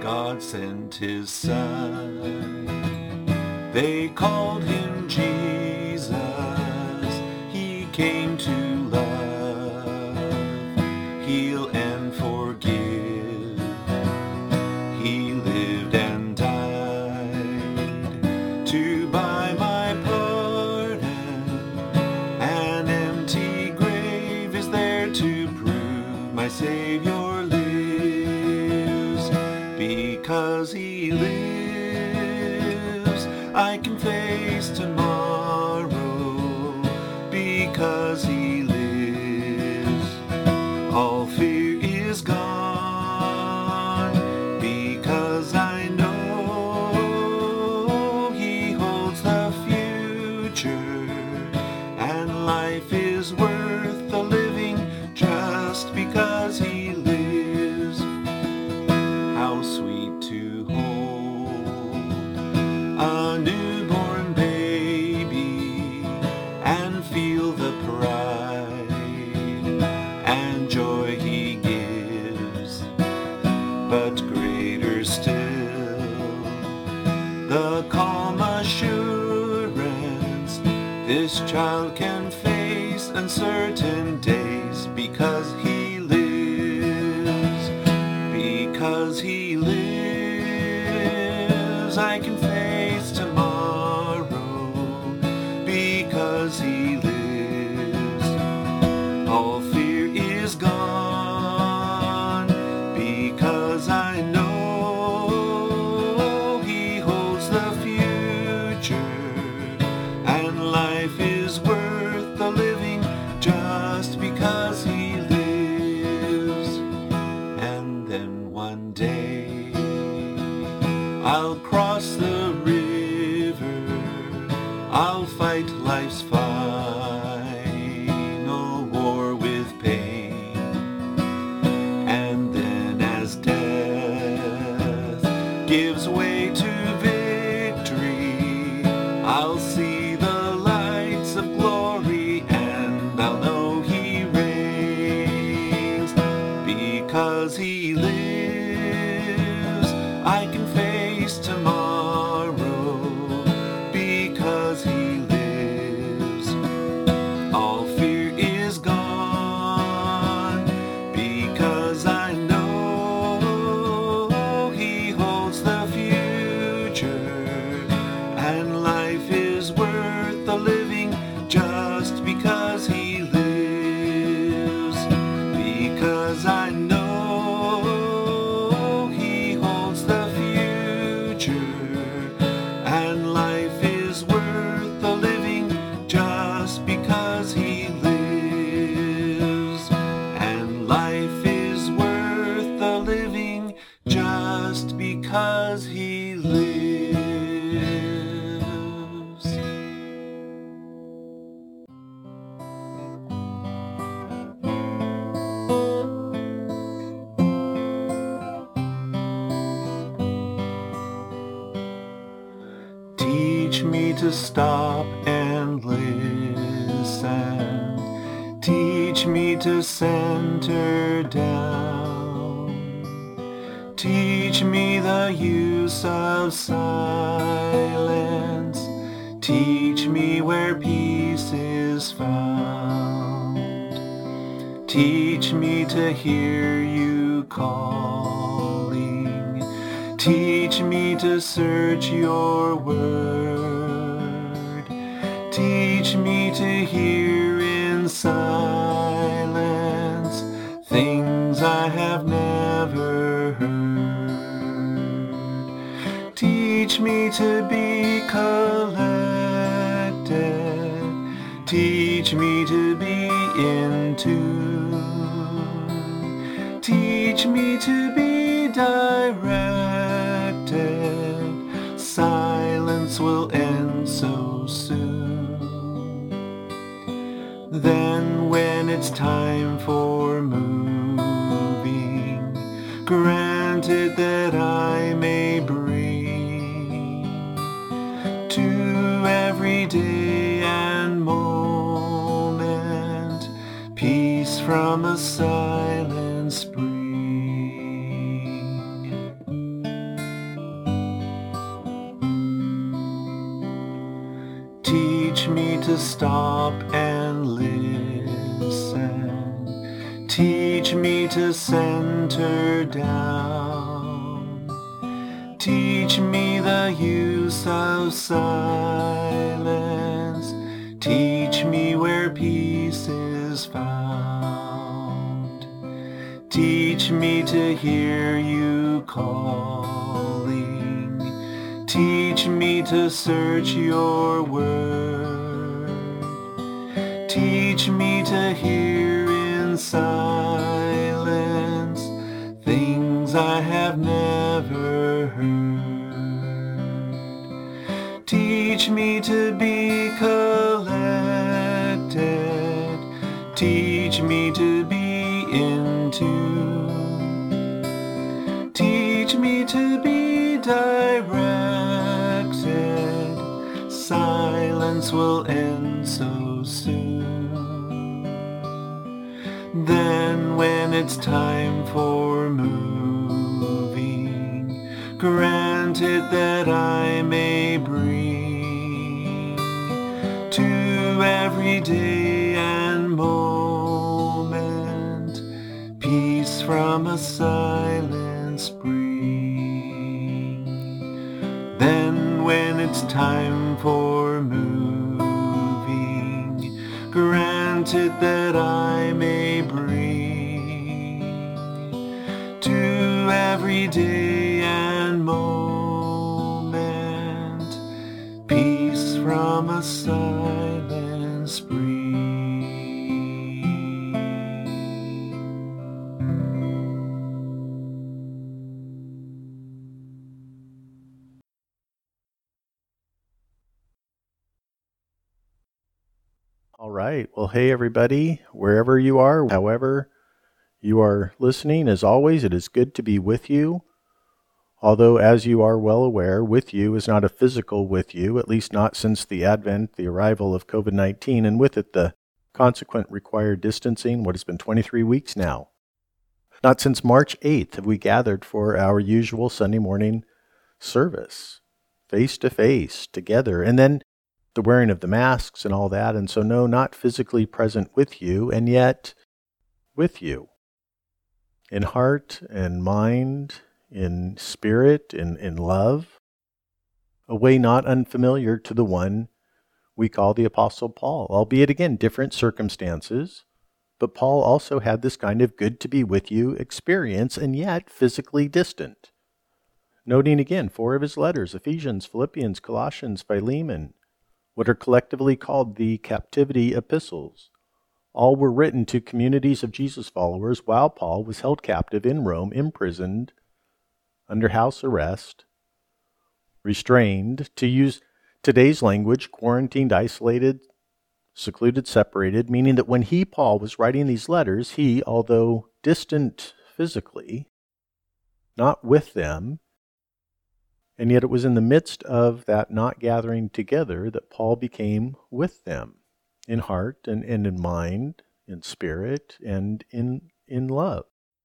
God sent his Son. They called him Jesus. He came to love, heal, and forgive. He lived and died to buy my pardon. An empty grave is there to prove my Savior lives. Because he lives, I can face tomorrow. Because he lives, all fear is gone. Because I know he holds the future, and life is worth the living just because he lives. How sweet to hold a newborn baby and feel the pride and joy he gives. But greater still, the calm assurance this child can face uncertain days because he lives. Because he lives, I can face tomorrow. Because he lives, all fear is gone. Because I know he holds the future, and life is worth the living just because he lives. And then one day I'll cross the river, I'll fight life's final war with pain. And then as death gives way to victory, I'll see the lights of glory, and I'll know he reigns. Because he lives, I can face tomorrow. Because he lives, all fear is gone. Because I know he holds the future, and life is worth the living just because he lives. Because I know he holds the future, and life is worth the living just because he lives. And life is worth the living just because he lives. Teach me to stop and listen. Teach me to center down. Teach me the use of silence. Teach me where peace is found. Teach me to hear you calling. Teach me to search your word. Teach me to hear in silence things I have never heard. Teach me to be collected. Teach me to be in tune. Teach me to be directed. Silence will end so soon. Then when it's time for moving, grant it that I may bring to every day and moment peace from a silent spring. to stop and listen. Teach me to center down. Teach me the use of silence. Teach me where peace is found. Teach me to hear you calling. Teach me to search your word. Teach me to hear in silence things I have never heard. Teach me to be collected. Teach me to be in tune. Teach me to be directed. Silence will end so soon. Then when it's time for moving, grant it that I may bring to every day and moment peace from a silent spring. Then when it's time for moving, grant it that I may bring to every day and moment peace from a silent spring. All right. Well, hey, everybody, wherever you are, however you are listening, as always, it is good to be with you. Although, as you are well aware, with you is not a physical with you, at least not since the advent, the arrival of COVID-19, and with it the consequent required distancing, what has been 23 weeks now. Not since March 8th have we gathered for our usual Sunday morning service, face-to-face, together, and then the wearing of the masks and all that, and so no, not physically present with you, and yet with you. In heart and mind, in spirit, in love, a way not unfamiliar to the one we call the Apostle Paul, albeit again different circumstances, but Paul also had this kind of good to be with you experience, and yet physically distant. Noting again 4 of his letters, Ephesians, Philippians, Colossians, Philemon, what are collectively called the captivity epistles. All were written to communities of Jesus followers while Paul was held captive in Rome, imprisoned, under house arrest, restrained, to use today's language, quarantined, isolated, secluded, separated, meaning that when Paul, was writing these letters, he, although distant physically, not with them, and yet it was in the midst of that not gathering together that Paul became with them, in heart and in mind, in spirit, and in love.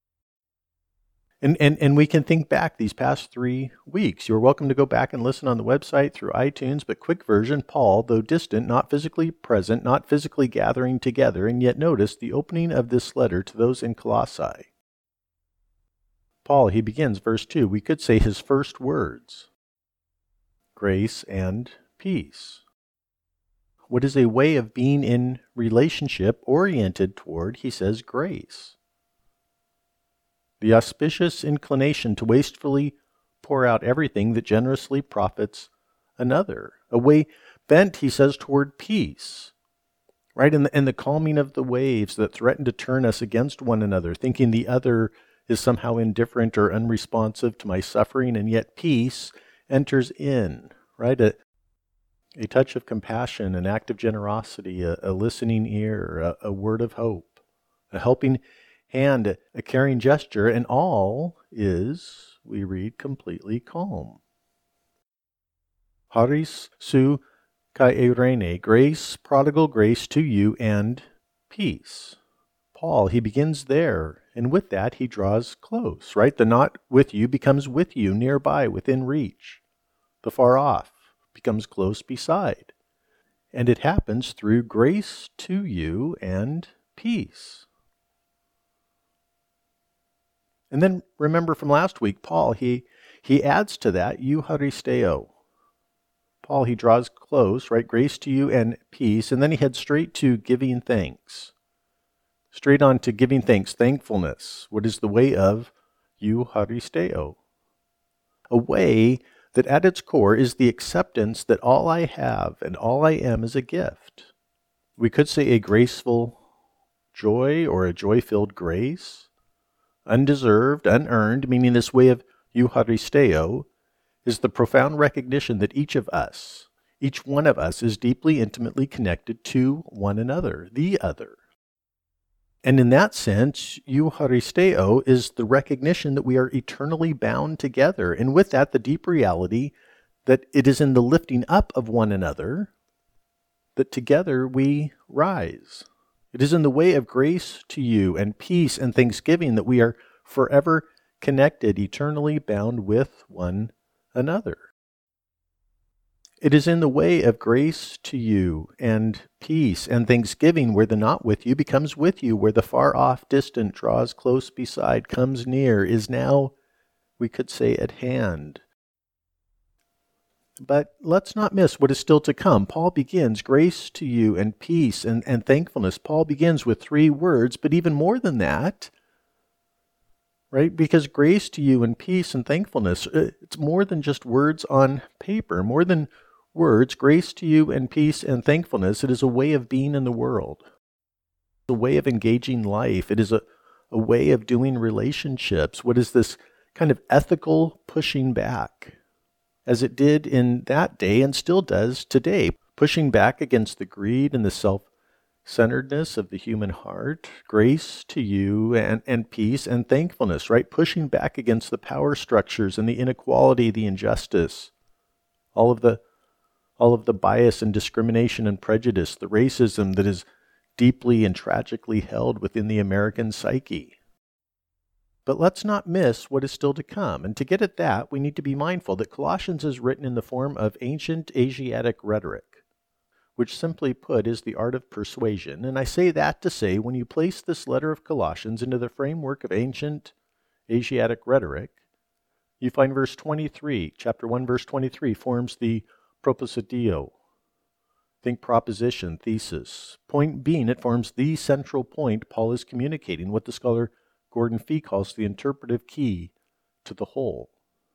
And we can think back these past 3 weeks. You're welcome to go back and listen on the website through iTunes, but quick version, Paul, though distant, not physically present, not physically gathering together, and yet notice the opening of this letter to those in Colossae. Paul, he begins, verse 2, we could say his first words, grace and peace. What is a way of being in relationship oriented toward, he says, grace. The auspicious inclination to wastefully pour out everything that generously profits another. A way bent, he says, toward peace. Right? And the calming of the waves that threaten to turn us against one another, thinking the other is somehow indifferent or unresponsive to my suffering, and yet peace enters in, right? A touch of compassion, an act of generosity, a listening ear, a word of hope, a helping hand, a caring gesture, and all is, we read, completely calm. Charis su kai eirene, grace, prodigal grace to you, and peace. Paul, he begins there, and with that he draws close, right? The not with you becomes with you, nearby, within reach. The far off becomes close beside. and it happens through grace to you and peace. And then remember from last week, Paul, he adds to that, eucharisteo. Paul, he draws close, right? Grace to you and peace. And then he heads straight to giving thanks. Straight on to giving thanks, thankfulness. What is the way of eucharisteo? A way that at its core is the acceptance that all I have and all I am is a gift. We could say a graceful joy or a joy-filled grace. Undeserved, unearned, meaning this way of eucharisteo, is the profound recognition that each one of us is deeply, intimately connected to one another, the other. And in that sense, eucharisteo is the recognition that we are eternally bound together. And with that, the deep reality that it is in the lifting up of one another that together we rise. It is in the way of grace to you and peace and thanksgiving that we are forever connected, eternally bound with one another. It is in the way of grace to you and peace and thanksgiving where the not with you becomes with you, where the far off distant draws close beside, comes near, is now, we could say, at hand. But let's not miss what is still to come. Paul begins grace to you and peace and thankfulness. Paul begins with 3 words, but even more than that, right? Because grace to you and peace and thankfulness, it's more than just words on paper, more than words. Grace to you and peace and thankfulness, it is a way of being in the world, a way of engaging life. It is a way of doing relationships. What is this kind of ethical pushing back, as it did in that day and still does today, pushing back against the greed and the self-centeredness of the human heart, grace to you and peace and thankfulness, right? Pushing back against the power structures and the inequality, the injustice, all of the bias and discrimination and prejudice, the racism that is deeply and tragically held within the American psyche. But let's not miss what is still to come. And to get at that, we need to be mindful that Colossians is written in the form of ancient Asiatic rhetoric, which simply put is the art of persuasion. And I say that to say, when you place this letter of Colossians into the framework of ancient Asiatic rhetoric, you find verse 23, chapter 1, verse 23, forms the propositio. Think proposition, thesis. Point being, it forms the central point Paul is communicating, what the scholar Gordon Fee calls the interpretive key to the whole.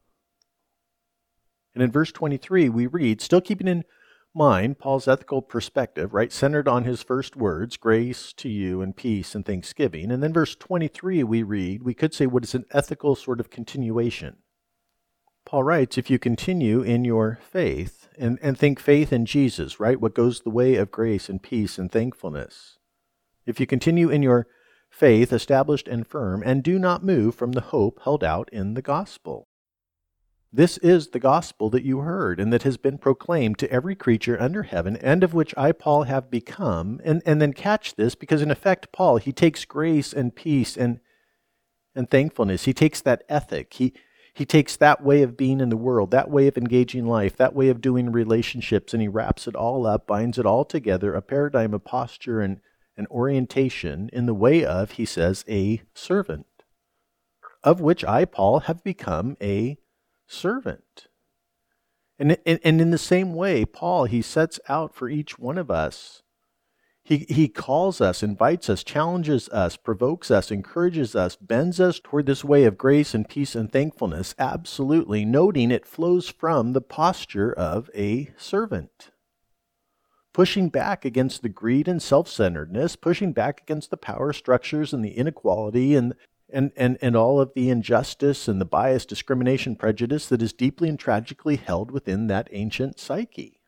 And in verse 23, we read, still keeping in mind Paul's ethical perspective, right, centered on his first words, grace to you and peace and thanksgiving. And then verse 23, we read, we could say what is an ethical sort of continuation. Paul writes, if you continue in your faith, and think faith in Jesus, right, what goes the way of grace and peace and thankfulness. If you continue in your faith established and firm, and do not move from the hope held out in the gospel. This is the gospel that you heard, and that has been proclaimed to every creature under heaven, and of which I, Paul, have become. And then catch this, because in effect, Paul, he takes grace and peace and thankfulness. He takes that ethic. He takes that way of being in the world, that way of engaging life, that way of doing relationships, and he wraps it all up, binds it all together, a paradigm, a posture, and an orientation in the way of, he says, a servant, of which I, Paul, have become a servant. And in the same way, Paul, he sets out for each one of us. He calls us, invites us, challenges us, provokes us, encourages us, bends us toward this way of grace and peace and thankfulness, absolutely, noting it flows from the posture of a servant. Pushing back against the greed and self-centeredness, pushing back against the power structures and the inequality and all of the injustice and the bias, discrimination, prejudice that is deeply and tragically held within that ancient psyche.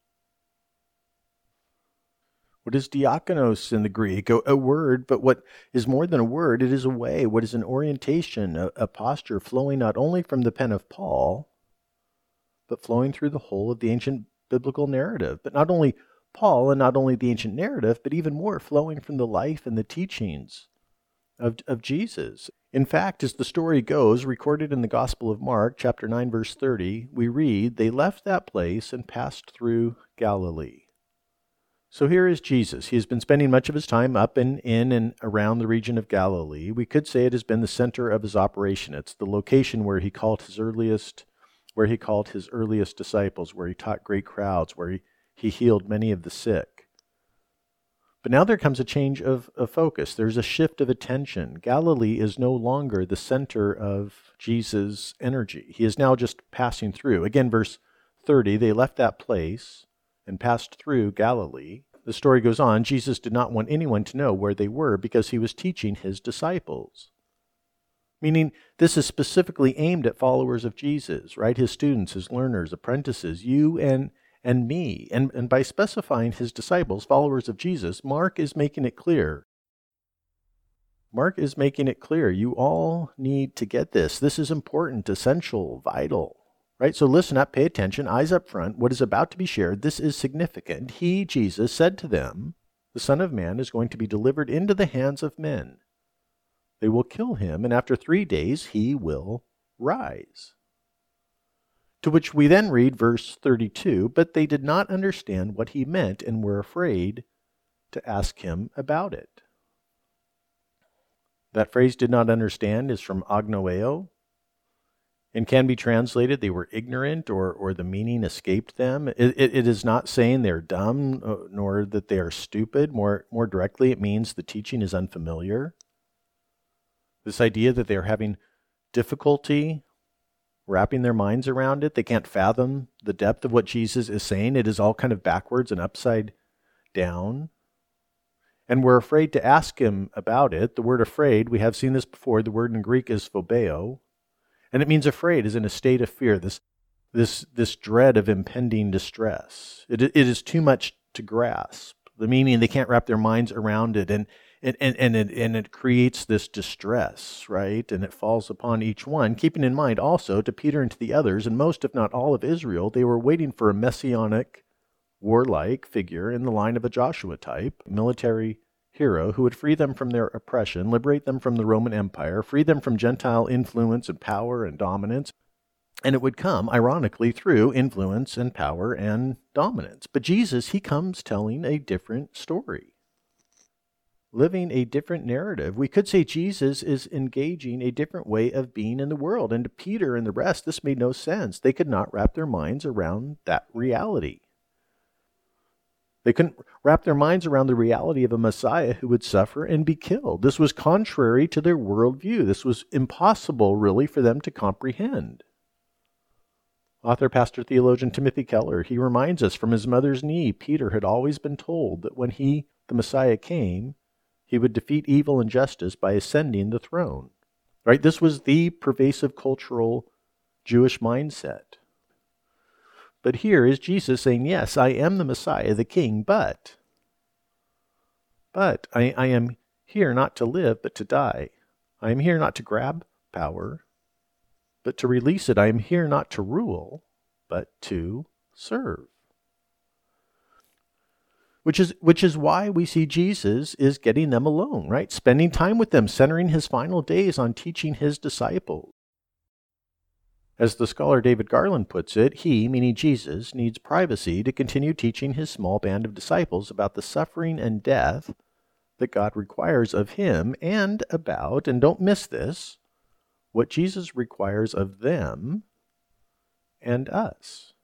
What is diakonos in the Greek? A word, but what is more than a word, it is a way. What is an orientation, a posture flowing not only from the pen of Paul, but flowing through the whole of the ancient biblical narrative. But not only Paul and not only the ancient narrative, but even more flowing from the life and the teachings of Jesus. In fact, as the story goes, recorded in the Gospel of Mark, chapter 9, verse 30, we read, they left that place and passed through Galilee. So here is Jesus. He has been spending much of his time up in and around the region of Galilee. We could say it has been the center of his operation. It's the location where he called his earliest disciples, where he taught great crowds, where he healed many of the sick. But now there comes a change of focus. There's a shift of attention. Galilee is no longer the center of Jesus' energy. He is now just passing through. Again, verse 30, they left that place and passed through Galilee. The story goes on, Jesus did not want anyone to know where they were because he was teaching his disciples. Meaning, this is specifically aimed at followers of Jesus, right? His students, his learners, apprentices, you and me. And by specifying his disciples, followers of Jesus, Mark is making it clear. You all need to get this. This is important, essential, vital. Right? So listen up, pay attention, eyes up front. What is about to be shared, this is significant. He, Jesus, said to them, the Son of Man is going to be delivered into the hands of men. They will kill him, and after 3 days he will rise. To which we then read verse 32, but they did not understand what he meant and were afraid to ask him about it. That phrase, did not understand, is from agnoeo, and can be translated, they were ignorant, or the meaning escaped them. It is not saying they're dumb, nor that they are stupid. More directly, it means the teaching is unfamiliar. This idea that they're having difficulty wrapping their minds around it. They can't fathom the depth of what Jesus is saying. It is all kind of backwards and upside down. And we're afraid to ask him about it. The word afraid, we have seen this before. The word in Greek is phobeo. And it means afraid, is in a state of fear, this dread of impending distress. It is too much to grasp. The meaning, they can't wrap their minds around it, and it creates this distress, right? And it falls upon each one, keeping in mind also to Peter and to the others, and most if not all of Israel, they were waiting for a messianic, warlike figure in the line of a Joshua type, military hero who would free them from their oppression, liberate them from the Roman Empire, free them from Gentile influence and power and dominance. And it would come, ironically, through influence and power and dominance. But Jesus, he comes telling a different story, living a different narrative. We could say Jesus is engaging a different way of being in the world. And to Peter and the rest, this made no sense. They could not wrap their minds around that reality. They couldn't wrap their minds around the reality of a Messiah who would suffer and be killed. This was contrary to their worldview. This was impossible, really, for them to comprehend. Author, pastor, theologian Timothy Keller, he reminds us from his mother's knee, Peter had always been told that when he, the Messiah, came, he would defeat evil and justice by ascending the throne. Right? This was the pervasive cultural Jewish mindset. But here is Jesus saying, yes, I am the Messiah, the King, but I am here not to live, but to die. I am here not to grab power, but to release it. I am here not to rule, but to serve. Which is why we see Jesus is getting them alone, right? Spending time with them, centering his final days on teaching his disciples. As the scholar David Garland puts it, he, meaning Jesus, needs privacy to continue teaching his small band of disciples about the suffering and death that God requires of him and about, and don't miss this, what Jesus requires of them and us.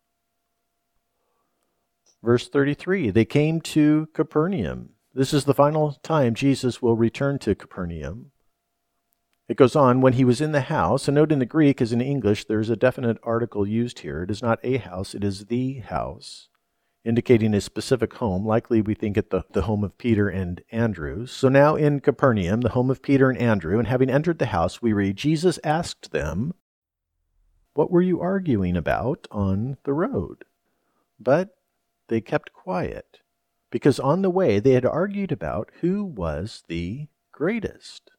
Verse 33, they came to Capernaum. This is the final time Jesus will return to Capernaum. It goes on, when he was in the house, and note in the Greek as in English, there's a definite article used here. It is not a house, it is the house, indicating a specific home. Likely we think at the home of Peter and Andrew. So now in Capernaum, the home of Peter and Andrew, and having entered the house, we read, Jesus asked them, what were you arguing about on the road? But they kept quiet, because on the way they had argued about who was the greatest.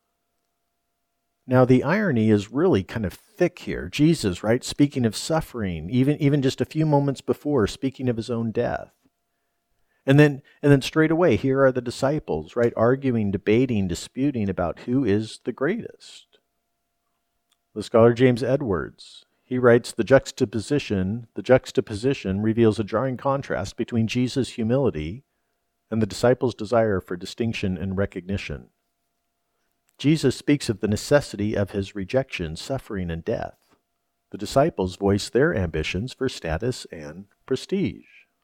Now, the irony is really kind of thick here. Jesus, right, speaking of suffering, even just a few moments before, speaking of his own death. And then straight away, here are the disciples, right, arguing, debating, disputing about who is the greatest. The scholar James Edwards, he writes, the juxtaposition reveals a jarring contrast between Jesus' humility and the disciples' desire for distinction and recognition. Jesus speaks of the necessity of his rejection, suffering, and death. The disciples voice their ambitions for status and prestige.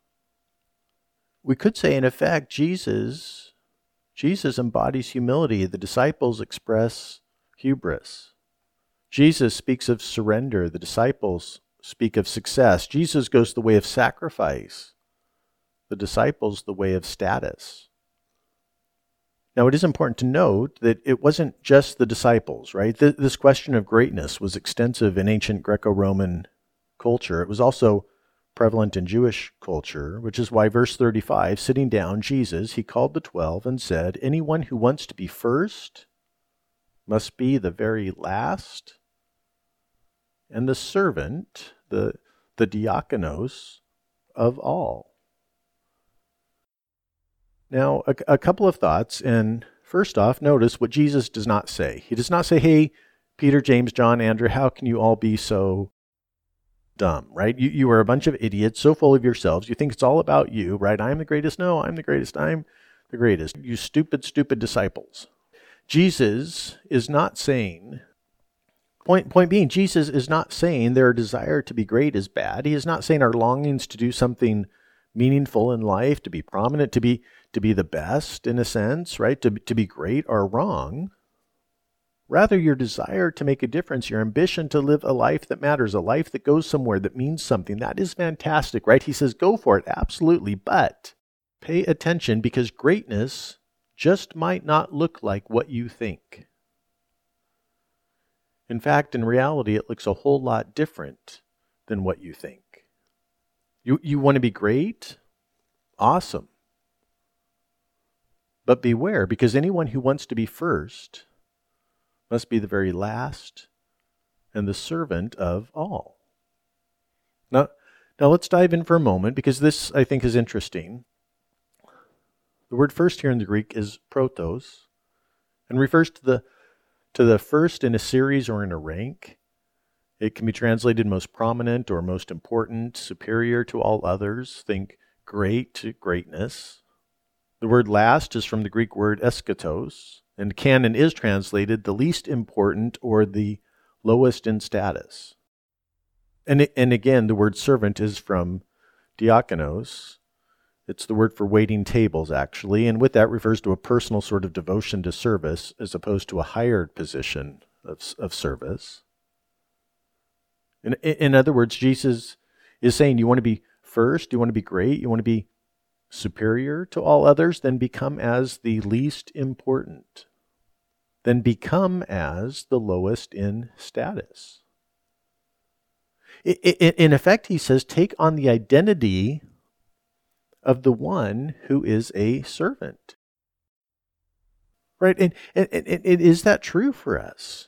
We could say, in effect, Jesus embodies humility. The disciples express hubris. Jesus speaks of surrender. The disciples speak of success. Jesus goes the way of sacrifice. The disciples the way of status. Now, it is important to note that it wasn't just the disciples, right? This question of greatness was extensive in ancient Greco-Roman culture. It was also prevalent in Jewish culture, which is why verse 35, sitting down, Jesus, he called the 12 and said, anyone who wants to be first must be the very last, and the servant, the diakonos of all. Now, a couple of thoughts, and first off, notice what Jesus does not say. He does not say, hey, Peter, James, John, Andrew, how can you all be so dumb, right? You are a bunch of idiots, so full of yourselves. You think it's all about you, right? I'm the greatest. No, I'm the greatest. I'm the greatest. You stupid, stupid disciples. Jesus is not saying, point being, Jesus is not saying their desire to be great is bad. He is not saying our longings to do something meaningful in life, to be prominent, to be the best in a sense, right? To be great are wrong. Rather, your desire to make a difference, your ambition to live a life that matters, a life that goes somewhere, that means something, that is fantastic, right? He says, go for it, absolutely, but pay attention because greatness just might not look like what you think. In fact, in reality, it looks a whole lot different than what you think. You want to be great? Awesome. But beware, because anyone who wants to be first must be the very last and the servant of all. Now let's dive in for a moment, because this, I think, is interesting. The word first here in the Greek is protos, and refers to the first in a series or in a rank. It can be translated most prominent or most important, superior to all others. Think great to greatness. The word last is from the Greek word eschatos, and can and is translated the least important or the lowest in status. And again, the word servant is from diakonos. It's the word for waiting tables, actually, and with that refers to a personal sort of devotion to service as opposed to a hired position of service. In other words, Jesus is saying, you want to be first, you want to be great, you want to be superior to all others, then become as the least important. Then become as the lowest in status. In effect, he says, take on the identity of the one who is a servant. Right? And is that true for us?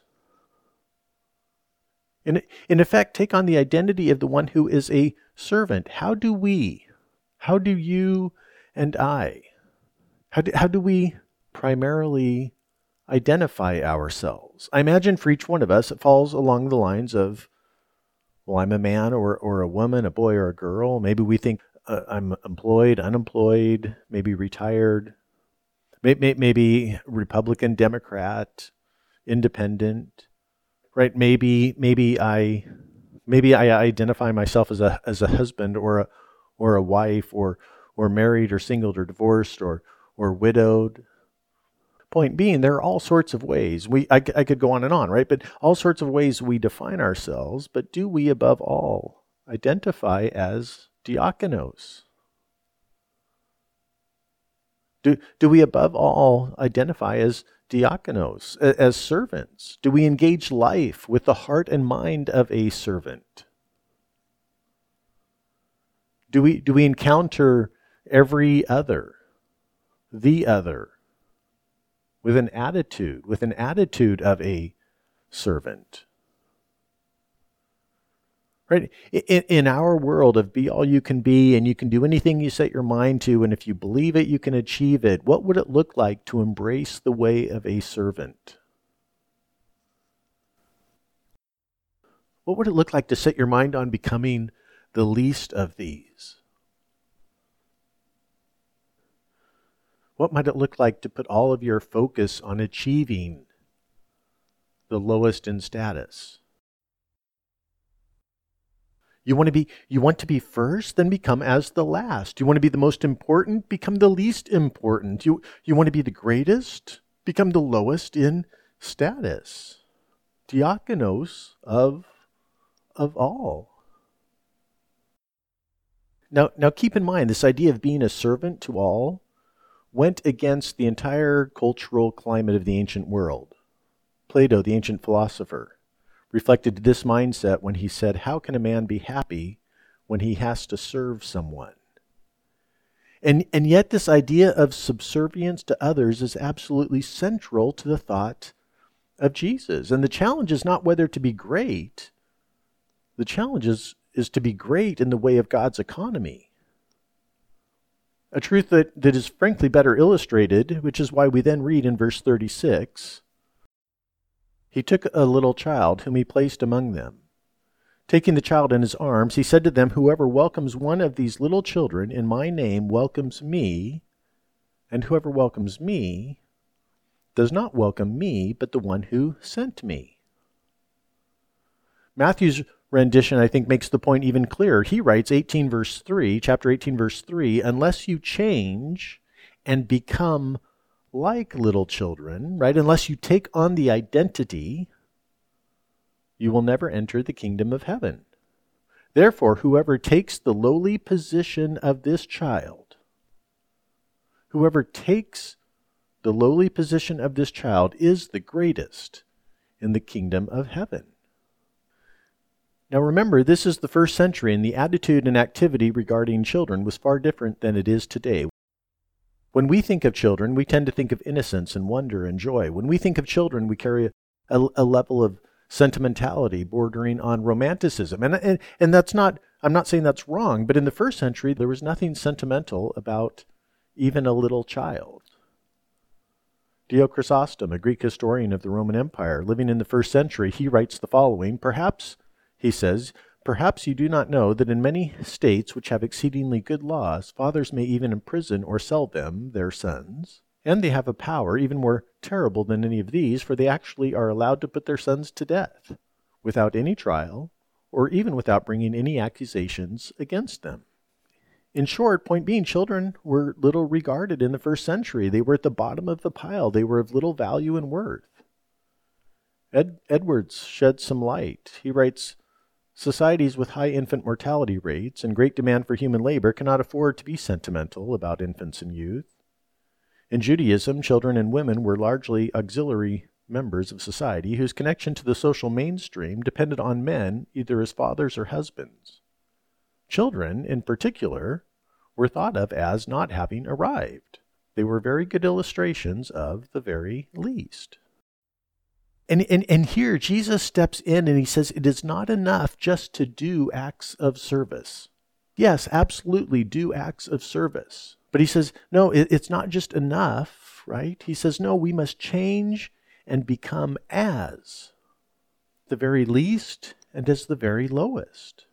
In effect, take on the identity of the one who is a servant. How do you and I, how do we primarily identify ourselves? I imagine for each one of us, it falls along the lines of, well, I'm a man or a woman, a boy or a girl. Maybe we think I'm employed, unemployed, maybe retired, maybe Republican, Democrat, independent. Right? Maybe I identify myself as a husband or a wife or married or single or divorced or widowed. Point being, there are all sorts of ways. I could go on and on, right? But all sorts of ways we define ourselves. But do we, above all, identify as diakonos? Do we, above all, identify as diakonos, as servants? Do we engage life with the heart and mind of a servant? Do we encounter every other, the other, with an attitude of a servant? Right? In our world of be all you can be, and you can do anything you set your mind to, and if you believe it, you can achieve it, what would it look like to embrace the way of a servant? What would it look like to set your mind on becoming the least of these? What might it look like to put all of your focus on achieving the lowest in status? You want to be first, then become as the last. You want to be the most important, become the least important. You want to be the greatest, become the lowest in status. Diakonos of all. Now keep in mind, this idea of being a servant to all went against the entire cultural climate of the ancient world. Plato, the ancient philosopher, reflected this mindset when he said, "How can a man be happy when he has to serve someone?" And yet this idea of subservience to others is absolutely central to the thought of Jesus. And the challenge is not whether to be great. The challenge is to be great in the way of God's economy. A truth that is frankly better illustrated, which is why we then read in verse 36, "He took a little child whom he placed among them. Taking the child in his arms, he said to them, 'Whoever welcomes one of these little children in my name welcomes me, and whoever welcomes me does not welcome me, but the one who sent me.'" Matthew's rendition, I think, makes the point even clearer. He writes, chapter 18, verse 3, "Unless you change and become like little children," right? Unless you take on the identity, you will never enter the kingdom of heaven. "Therefore, whoever takes the lowly position of this child, is the greatest in the kingdom of heaven." Now remember, this is the first century, and the attitude and activity regarding children was far different than it is today. When we think of children, we tend to think of innocence and wonder and joy. When we think of children, we carry a level of sentimentality bordering on romanticism. And that's not, I'm not saying that's wrong, but in the first century, there was nothing sentimental about even a little child. Dio Chrysostom, a Greek historian of the Roman Empire, living in the first century, he writes the following, he says, "Perhaps you do not know that in many states which have exceedingly good laws, fathers may even imprison or sell them, their sons. And they have a power even more terrible than any of these, for they actually are allowed to put their sons to death, without any trial, or even without bringing any accusations against them." In short, point being, children were little regarded in the first century. They were at the bottom of the pile. They were of little value and worth. Edwards sheds some light. He writes, "Societies with high infant mortality rates and great demand for human labor cannot afford to be sentimental about infants and youth. In Judaism, children and women were largely auxiliary members of society whose connection to the social mainstream depended on men either as fathers or husbands. Children, in particular, were thought of as not having arrived. They were very good illustrations of the very least." And here Jesus steps in and he says it is not enough just to do acts of service. Yes, absolutely do acts of service. But he says, no, it's not just enough, right? He says, no, we must change and become as the very least and as the very lowest.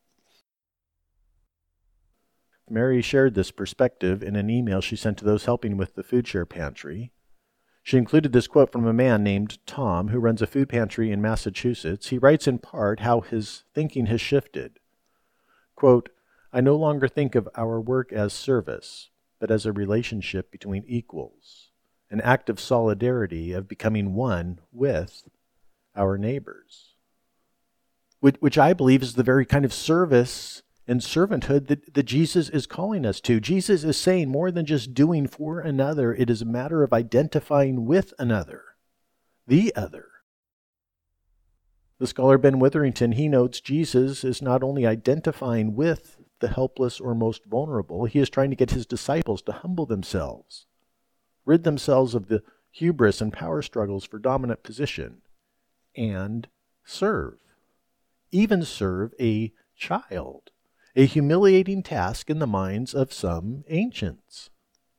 Mary shared this perspective in an email she sent to those helping with the food share pantry. She included this quote from a man named Tom who runs a food pantry in Massachusetts. He writes in part how his thinking has shifted. Quote, "I no longer think of our work as service, but as a relationship between equals, an act of solidarity, of becoming one with our neighbors." Which I believe is the very kind of service and servanthood that Jesus is calling us to. Jesus is saying more than just doing for another. It is a matter of identifying with another, the other. The scholar Ben Witherington, he notes Jesus is not only identifying with the helpless or most vulnerable, he is trying to get his disciples to humble themselves, rid themselves of the hubris and power struggles for dominant position, and serve. Even serve a child. A humiliating task in the minds of some ancients.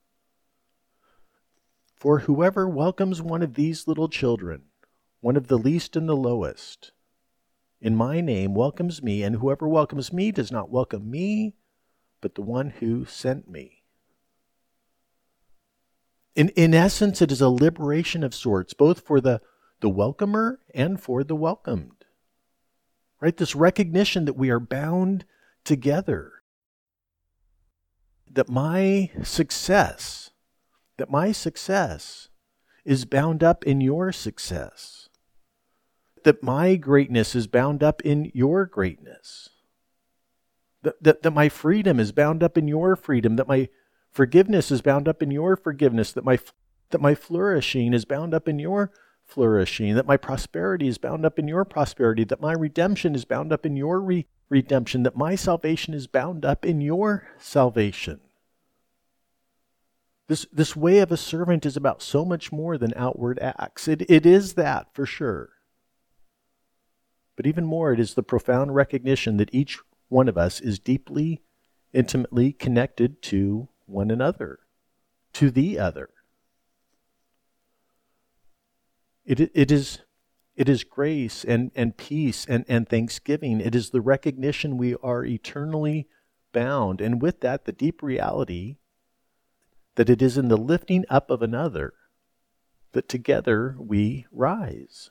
"For whoever welcomes one of these little children, one of the least and the lowest, in my name welcomes me, and whoever welcomes me does not welcome me, but the one who sent me. In essence, it is a liberation of sorts, both for the welcomer and for the welcomed. Right? This recognition that we are bound together. That my success is bound up in your success. That my greatness is bound up in your greatness. That my freedom is bound up in your freedom. That my forgiveness is bound up in your forgiveness. That my flourishing is bound up in your flourishing. That my prosperity is bound up in your prosperity. That my redemption is bound up in your redemption. That my salvation is bound up in your salvation. This way of a servant is about so much more than outward acts. It is that, for sure. But even more, it is the profound recognition that each one of us is deeply, intimately connected to one another, to the other. It is grace and peace and thanksgiving. It is the recognition we are eternally bound. And with that, the deep reality that it is in the lifting up of another that together we rise.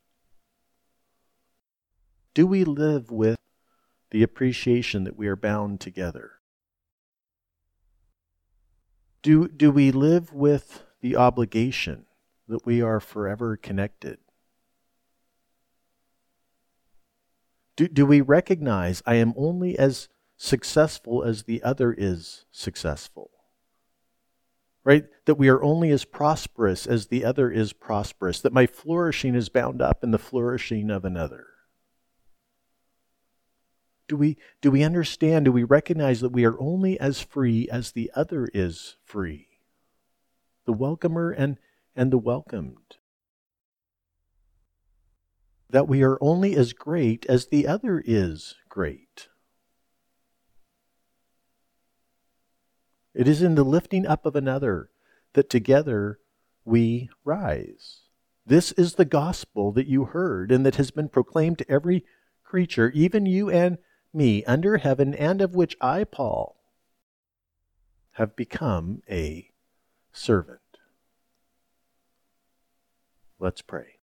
Do we live with the appreciation that we are bound together? Do we live with the obligation that we are forever connected? Do we recognize I am only as successful as the other is successful? Right? That we are only as prosperous as the other is prosperous. That my flourishing is bound up in the flourishing of another. Do we understand, do we recognize that we are only as free as the other is free? The welcomer and the welcomed. That we are only as great as the other is great. It is in the lifting up of another that together we rise. This is the gospel that you heard and that has been proclaimed to every creature, even you and me, under heaven, and of which I, Paul, have become a servant. Let's pray.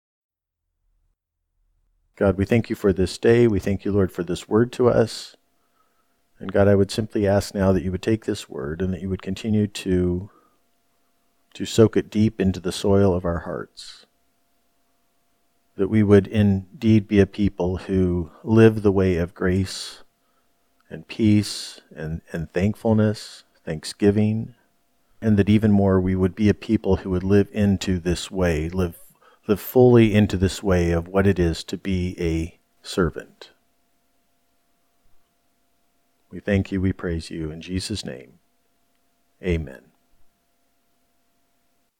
God, we thank you for this day. We thank you, Lord, for this word to us. And God, I would simply ask now that you would take this word and that you would continue to soak it deep into the soil of our hearts. That we would indeed be a people who live the way of grace and peace and thankfulness, thanksgiving, and that even more we would be a people who would live into this way, live fully into this way of what it is to be a servant. We thank you, we praise you. In Jesus' name, amen.